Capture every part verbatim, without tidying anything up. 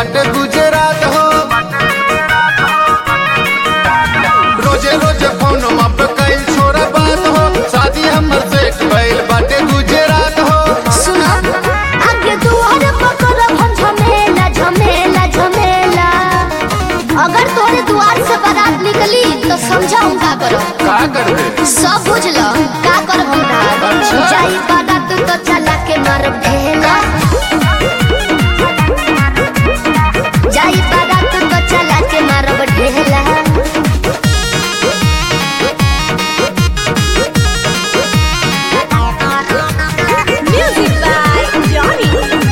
बाटे गुजरात हो। रोजे रोजे फोन पे कई छोरा बात हो, शादी हमर सेट भइल बाटे गुजरात हो। सुनो आगे दुआर पकड़ब हम झमेला झमेला झमेला। अगर तोरे द्वार से बारात निकली तो समझा हम का करब। का करबे सब बुझलो का करब हम ना। अच्छा। जाई बारात तो चला के मारब ढेला। जाई बारात तो चला के मारब ढेला। Music by Johnny।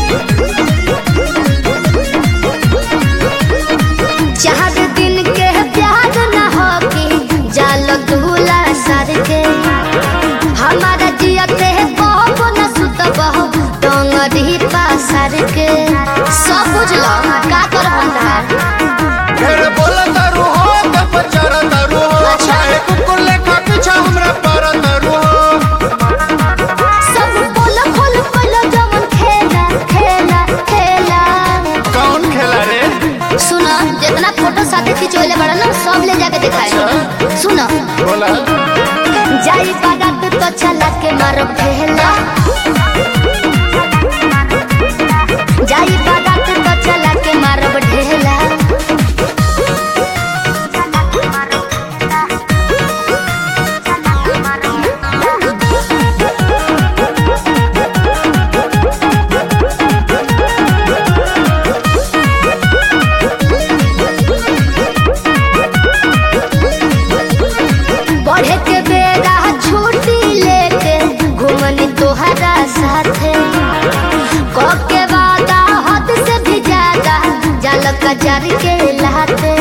चार दिन के प्यार न हो कि जाल दूला सर के। हमारा जियते बहु न सुतब डोंगरी पासर के। सब बुझलो का करब हम। फिर बोला तारू हो तब चरा तारू हो, चाहे कुकुर लेखा पीछा हमरा पर तारू हो। सब बोल खोल पहले जवन खेला खेला खेला। कौन खेला रे? सुनो जितना फोटो साथे खिंचोले बड़ा ना सब ले जाके दिखाए। सुनो बोला जाई बारात तो चला के मारब ढेला। जाई बारात तो चला के मारब ढेला। बढ़े के बेरा छुट्टी लेके घूमनी तोहरा साथे। कब के वादा हद से भी ज्यादा जाल कजर के लाते।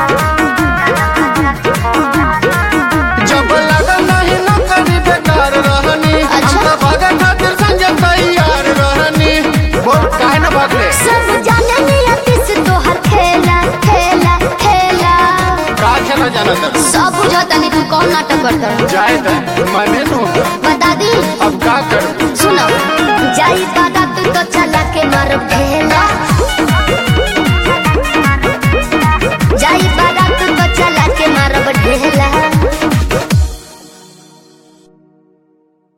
जब लगा नहीं न करी बेकार रहनी। अच्छा। हम तो भागे खातिर संजय तैयार रहनी। बोल काहे न भागले? सब जाने नियति से तोहर खेला खेला खेला। का खेला जाना था? सब बुझता नहीं तू कौन नाटक करता। जाए थे मने नु बता दी अब का करूं? सुनो जाई बारात तो चला के मारब ढेला।